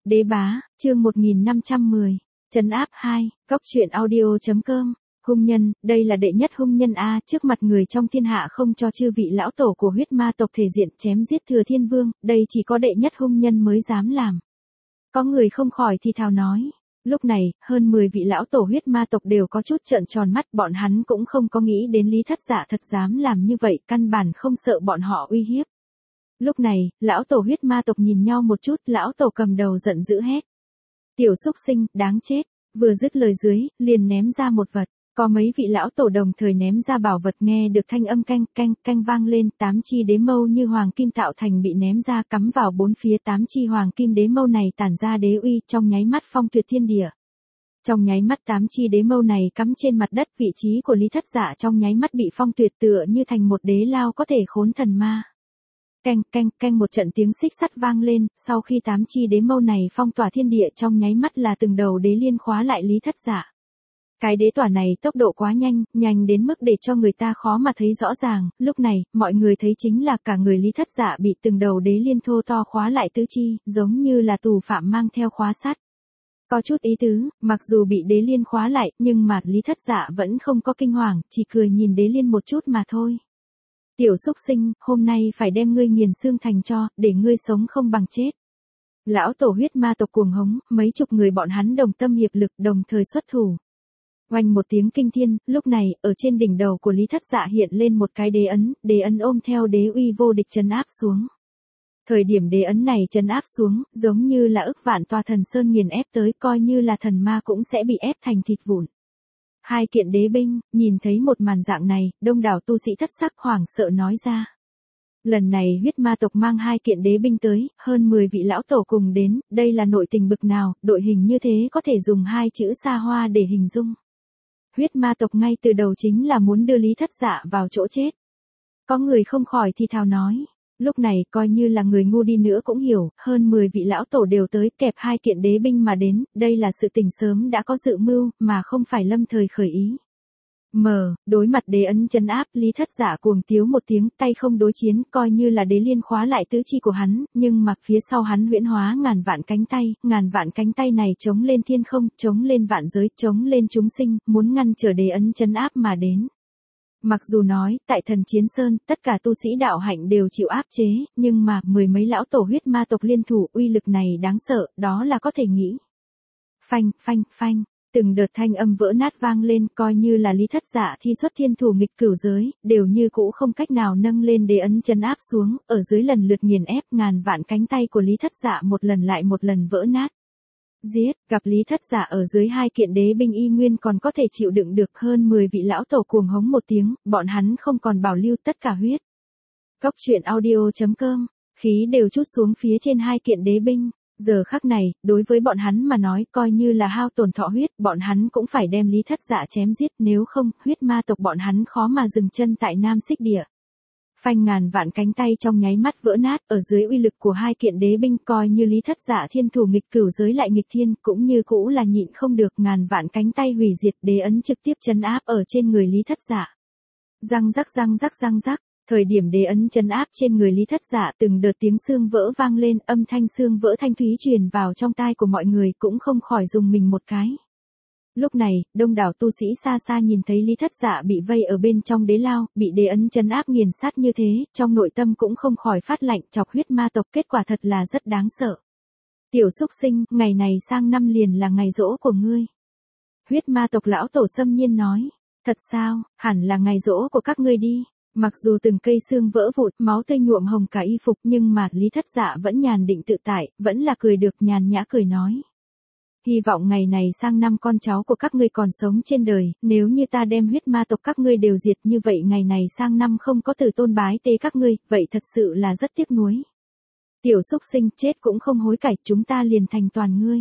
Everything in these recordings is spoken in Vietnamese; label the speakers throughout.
Speaker 1: Đế bá, chương 1510. Trấn áp 2, Cốc truyện audio.com. Hung nhân, đây là đệ nhất hung nhân a, trước mặt người trong thiên hạ không cho chư vị lão tổ của huyết ma tộc thể diện chém giết Thừa Thiên Vương, đây chỉ có đệ nhất hung nhân mới dám làm. Có người không khỏi thì thào nói. Lúc này, hơn 10 vị lão tổ huyết ma tộc đều có chút trợn tròn mắt, bọn hắn cũng không có nghĩ đến Lý Thất Dạ thật dám làm như vậy, căn bản không sợ bọn họ uy hiếp. Lúc này, lão tổ huyết ma tộc nhìn nhau một chút, lão tổ cầm đầu giận dữ hét. Tiểu xúc sinh, đáng chết, vừa dứt lời dưới, liền ném ra một vật. Có mấy vị lão tổ đồng thời ném ra bảo vật, nghe được thanh âm canh canh canh vang lên, 8 chi đế mâu như hoàng kim tạo thành bị ném ra cắm vào bốn phía 8 chi hoàng kim đế mâu này tản ra đế uy trong nháy mắt phong tuyệt thiên địa. Trong nháy mắt 8 chi đế mâu này cắm trên mặt đất, vị trí của Lý Thất Dạ trong nháy mắt bị phong tuyệt tựa như thành một đế lao có thể khốn thần ma. Canh canh canh một trận tiếng xích sắt vang lên, sau khi 8 chi đế mâu này phong tỏa thiên địa trong nháy mắt là từng đầu đế liên khóa lại Lý Thất Dạ. Cái đế tỏa này tốc độ quá nhanh, nhanh đến mức để cho người ta khó mà thấy rõ ràng, lúc này, mọi người thấy chính là cả người Lý Thất Dạ bị từng đầu đế liên thô to khóa lại tứ chi, giống như là tù phạm mang theo khóa sắt. Có chút ý tứ, mặc dù bị đế liên khóa lại, nhưng mà Lý Thất Dạ vẫn không có kinh hoàng, chỉ cười nhìn đế liên một chút mà thôi. Tiểu xúc sinh, hôm nay phải đem ngươi nghiền xương thành cho, để ngươi sống không bằng chết. Lão tổ huyết ma tộc cuồng hống, mấy chục người bọn hắn đồng tâm hiệp lực đồng thời xuất thủ. Oanh một tiếng kinh thiên, lúc này, ở trên đỉnh đầu của Lý Thất Dạ hiện lên một cái đế ấn ôm theo đế uy vô địch trấn áp xuống. Thời điểm đế ấn này trấn áp xuống, giống như là ức vạn tòa thần sơn nghiền ép tới, coi như là thần ma cũng sẽ bị ép thành thịt vụn. Hai kiện đế binh, nhìn thấy một màn dạng này, đông đảo tu sĩ thất sắc hoảng sợ nói ra. Lần này huyết ma tộc mang hai kiện đế binh tới, hơn 10 vị lão tổ cùng đến, đây là nội tình bực nào, đội hình như thế có thể dùng hai chữ xa hoa để hình dung. Huyết ma tộc ngay từ đầu chính là muốn đưa Lý Thất Dạ vào chỗ chết. Có người không khỏi thì thào nói. Lúc này coi như là người ngu đi nữa cũng hiểu, hơn 10 vị lão tổ đều tới kẹp hai kiện đế binh mà đến, đây là sự tình sớm đã có dự mưu, mà không phải lâm thời khởi ý. Đối mặt đế ấn trấn áp, Lý Thất Dạ cuồng tiếu một tiếng, tay không đối chiến, coi như là đế liên khóa lại tứ chi của hắn, nhưng mà phía sau hắn huyễn hóa ngàn vạn cánh tay này chống lên thiên không, chống lên vạn giới, chống lên chúng sinh, muốn ngăn trở đế ấn trấn áp mà đến. Mặc dù nói, tại Thần Chiến Sơn, tất cả tu sĩ đạo hạnh đều chịu áp chế, nhưng mà, mười mấy lão tổ huyết ma tộc liên thủ, uy lực này đáng sợ, đó là có thể nghĩ. Phanh, phanh, phanh, từng đợt thanh âm vỡ nát vang lên, coi như là Lý Thất Dạ thi xuất thiên thủ nghịch cửu giới, đều như cũ không cách nào nâng lên đế ấn trấn áp xuống, ở dưới lần lượt nghiền ép, ngàn vạn cánh tay của Lý Thất Dạ một lần lại một lần vỡ nát. Giết, gặp Lý Thất Dạ ở dưới hai kiện đế binh y nguyên còn có thể chịu đựng được, hơn 10 vị lão tổ cuồng hống một tiếng, bọn hắn không còn bảo lưu tất cả huyết. Cốc truyện audio.com, khí đều trút xuống phía trên hai kiện đế binh, giờ khắc này, đối với bọn hắn mà nói coi như là hao tổn thọ huyết, bọn hắn cũng phải đem Lý Thất Dạ chém giết, nếu không, huyết ma tộc bọn hắn khó mà dừng chân tại Nam Xích Địa. Phanh, ngàn vạn cánh tay trong nháy mắt vỡ nát, ở dưới uy lực của hai kiện đế binh, coi như Lý Thất Dạ thiên thủ nghịch cửu giới lại nghịch thiên, cũng như cũ là nhịn không được, ngàn vạn cánh tay hủy diệt, đế ấn trực tiếp trấn áp ở trên người Lý Thất Dạ. Răng rắc răng rắc răng rắc, thời điểm đế ấn trấn áp trên người Lý Thất Dạ, từng đợt tiếng xương vỡ vang lên, âm thanh xương vỡ thanh thúy truyền vào trong tai của mọi người, cũng không khỏi dùng mình một cái. Lúc này, đông đảo tu sĩ xa xa nhìn thấy Lý Thất Dạ bị vây ở bên trong đế lao, bị đế ấn trấn áp nghiền sát như thế, trong nội tâm cũng không khỏi phát lạnh, chọc huyết ma tộc, kết quả thật là rất đáng sợ. Tiểu xúc sinh, ngày này sang năm liền là ngày giỗ của ngươi. Huyết ma tộc lão tổ xâm nhiên nói, thật sao, hẳn là ngày giỗ của các ngươi đi. Mặc dù từng cây xương vỡ vụn, máu tươi nhuộm hồng cả y phục, nhưng mà Lý Thất Dạ vẫn nhàn định tự tại, vẫn là cười được nhàn nhã cười nói. Hy vọng ngày này sang năm con cháu của các ngươi còn sống trên đời, nếu như ta đem huyết ma tộc các ngươi đều diệt như vậy, ngày này sang năm không có tử tôn bái tế các ngươi, vậy thật sự là rất tiếc nuối. Tiểu xúc sinh, chết cũng không hối cải, chúng ta liền thành toàn ngươi.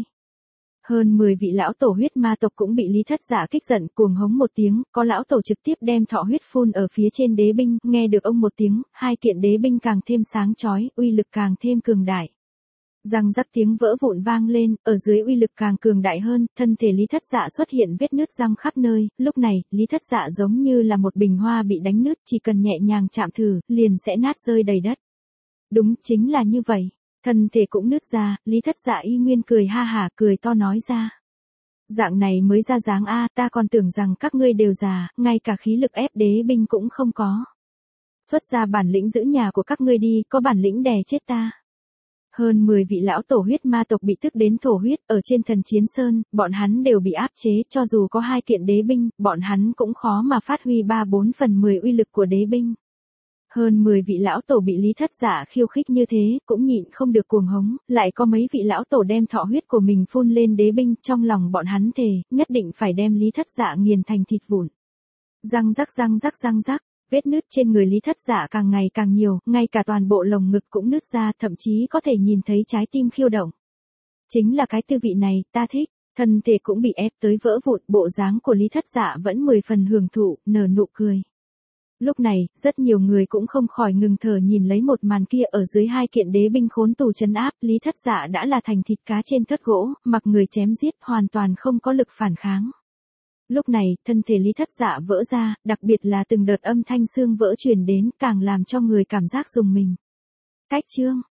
Speaker 1: Hơn 10 vị lão tổ huyết ma tộc cũng bị Lý Thất Dạ kích giận, cuồng hống một tiếng, có lão tổ trực tiếp đem thọ huyết phun ở phía trên đế binh, nghe được ông một tiếng, hai kiện đế binh càng thêm sáng chói, uy lực càng thêm cường đại. Răng rắc tiếng vỡ vụn vang lên, ở dưới uy lực càng cường đại hơn, thân thể Lý Thất Dạ xuất hiện vết nứt răng khắp nơi, lúc này, Lý Thất Dạ giống như là một bình hoa bị đánh nứt, chỉ cần nhẹ nhàng chạm thử, liền sẽ nát rơi đầy đất. Đúng, chính là như vậy. Thân thể cũng nứt ra, Lý Thất Dạ y nguyên cười ha hả cười to nói ra. Dạng này mới ra dáng a, ta còn tưởng rằng các ngươi đều già, ngay cả khí lực ép đế binh cũng không có. Xuất ra bản lĩnh giữ nhà của các ngươi đi, có bản lĩnh đè chết ta. Hơn 10 vị lão tổ huyết ma tộc bị tức đến thổ huyết, ở trên Thần Chiến Sơn, bọn hắn đều bị áp chế, cho dù có 2 kiện đế binh, bọn hắn cũng khó mà phát huy 3/4 uy lực của đế binh. Hơn 10 vị lão tổ bị Lý Thất Dạ khiêu khích như thế, cũng nhịn không được cuồng hống, lại có mấy vị lão tổ đem thọ huyết của mình phun lên đế binh, trong lòng bọn hắn thề, nhất định phải đem Lý Thất Dạ nghiền thành thịt vụn. Răng rắc, vết nứt trên người Lý Thất Dạ càng ngày càng nhiều, ngay cả toàn bộ lồng ngực cũng nứt ra, thậm chí có thể nhìn thấy trái tim khiêu động. Chính là cái tư vị này, ta thích. Thân thể cũng bị ép tới vỡ vụn, bộ dáng của Lý Thất Dạ vẫn 10 phần hưởng thụ, nở nụ cười. Lúc này, rất nhiều người cũng không khỏi ngừng thở nhìn lấy một màn kia ở dưới 2 kiện đế binh khốn tù trấn áp, Lý Thất Dạ đã là thành thịt cá trên thớt gỗ, mặc người chém giết, hoàn toàn không có lực phản kháng. Lúc này, thân thể Lý Thất Dạ vỡ ra, đặc biệt là từng đợt âm thanh xương vỡ truyền đến, càng làm cho người cảm giác rùng mình. Cách chương